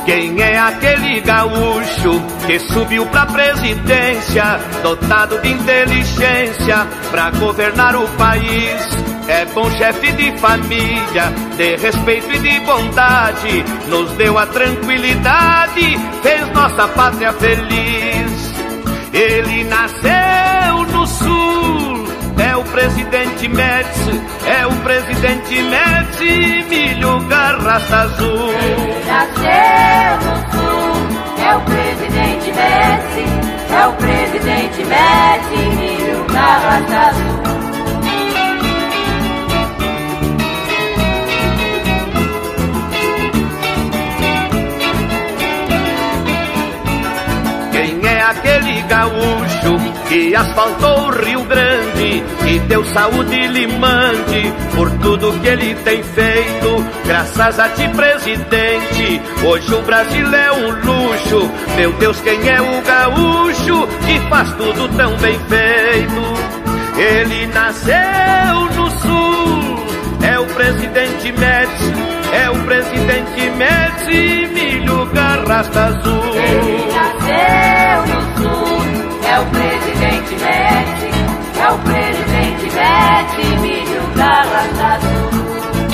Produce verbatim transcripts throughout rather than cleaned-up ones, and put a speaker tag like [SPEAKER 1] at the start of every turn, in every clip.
[SPEAKER 1] Quem é aquele gaúcho que subiu pra presidência, dotado de inteligência pra governar o país? É bom chefe de família, de respeito e de bondade, nos deu a tranquilidade, fez nossa pátria feliz. Ele nasceu no sul, é o presidente Médici, é o presidente Médici, Milho Garrasta Azul.
[SPEAKER 2] Ele nasceu no sul, é o presidente Médici, é o presidente Médici, Milho Garrasta Azul.
[SPEAKER 1] Aquele gaúcho que asfaltou o Rio Grande e deu saúde e limande por tudo que ele tem feito. Graças a ti, presidente, hoje o Brasil é um luxo. Meu Deus, quem é o gaúcho que faz tudo tão bem feito? Ele nasceu no sul, é o presidente Médici, é o presidente Médici, Milho Garrasta Azul.
[SPEAKER 2] Ele nasceu no sul, é o presidente Médici, é o presidente Médici, Milho Garrasta Azul.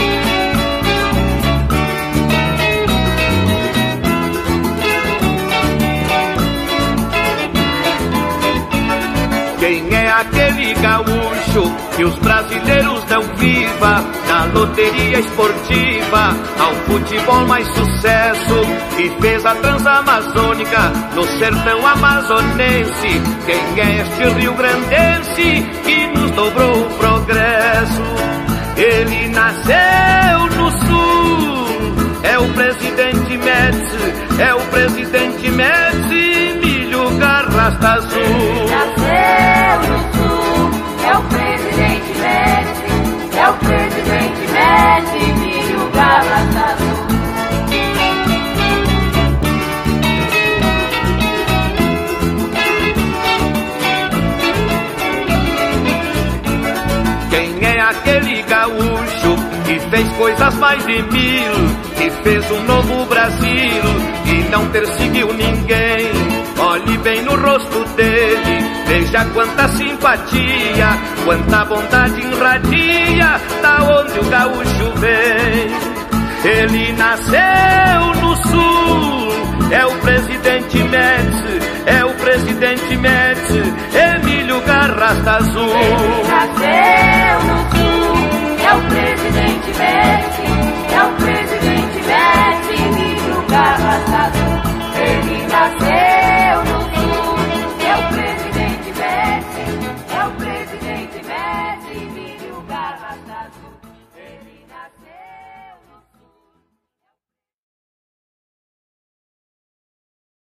[SPEAKER 1] Quem é aquele gaúcho que os brasileiros dão viva na loteria esportiva, ao futebol mais sucesso, e fez a transamazônica no sertão amazonense? Quem é este rio-grandense que nos dobrou o progresso? Ele nasceu no sul, é o presidente Médici, é o presidente Médici, Milho Garrasta Azul.
[SPEAKER 2] Ele nasceu no sul, é o presidente Médici, é o presidente Médici, Milho Garrasta Azul.
[SPEAKER 1] Quem é aquele gaúcho que fez coisas mais de mil, que fez um novo Brasil e não perseguiu ninguém? Olhe bem no rosto dele, veja quanta simpatia, quanta bondade irradia da onde o gaúcho vem. Ele nasceu